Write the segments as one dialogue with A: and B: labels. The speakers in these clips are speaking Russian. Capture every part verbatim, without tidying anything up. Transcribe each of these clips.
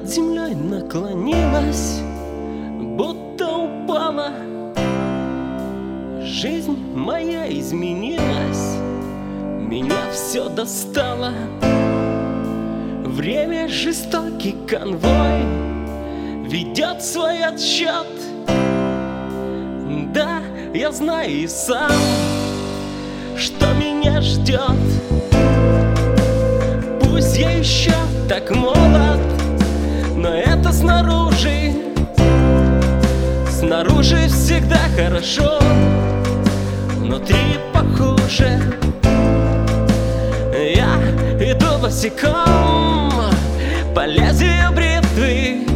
A: над землей наклонилась, будто упала. Жизнь моя изменилась, меня все достало. Время жестокий конвой ведет свой отсчет. Да, я знаю и сам, что меня ждет. Пусть я еще так молод, но это снаружи. Снаружи всегда хорошо, внутри похуже. Я иду босиком по лезвию бритвы.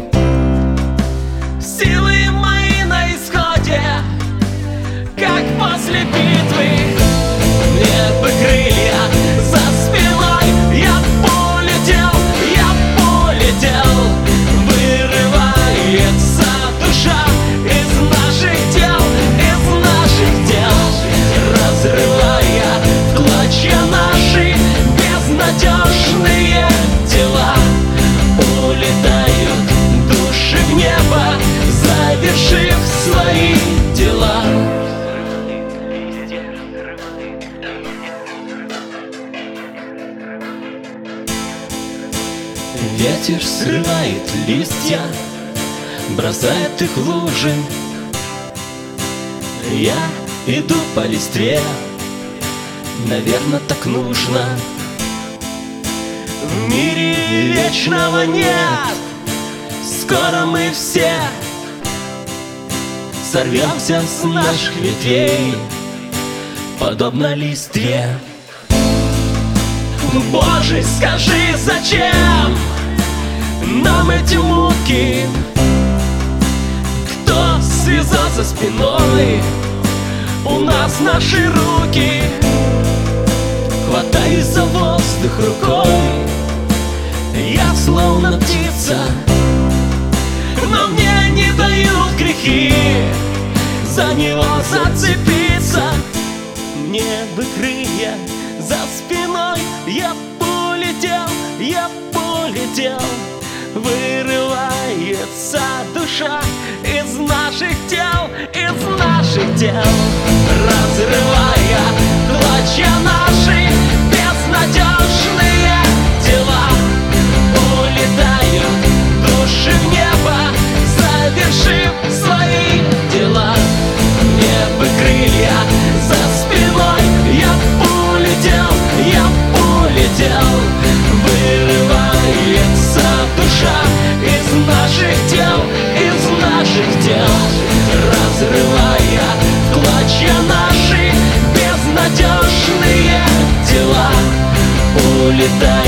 A: Силы мои на исходе, как после битвы. Мне бы крылья за спиной, я полетел, я полетел. Вырывается душа из наших тел, из наших тел, разрывая в клочья наши безнадежные тела. Улетают души в небо, завершив свои дела. Ветер срывает листья, бросает их в лужи. Я иду по листве, наверное, так нужно. В мире вечного нет, скоро мы все сорвемся с наших ветвей, подобно листве. Боже, скажи, зачем нам эти муки? Кто связал за спиной у нас наши руки? Хватаюсь за воздух рукой, я словно птица, но мне не дают грехи за него зацепиться. Мне бы крылья за спиной, я полетел, я полетел. Вырывается душа из наших тел, из наших тел, разрывая клочья наши безнадежные тела. Улетают души в небо, завершив свои дела. Мне бы крылья за спиной, я полетел, я полетел. Вырывается душа из наших тел, из наших тел, разрывая в клочья наши безнадежные тела. Улетают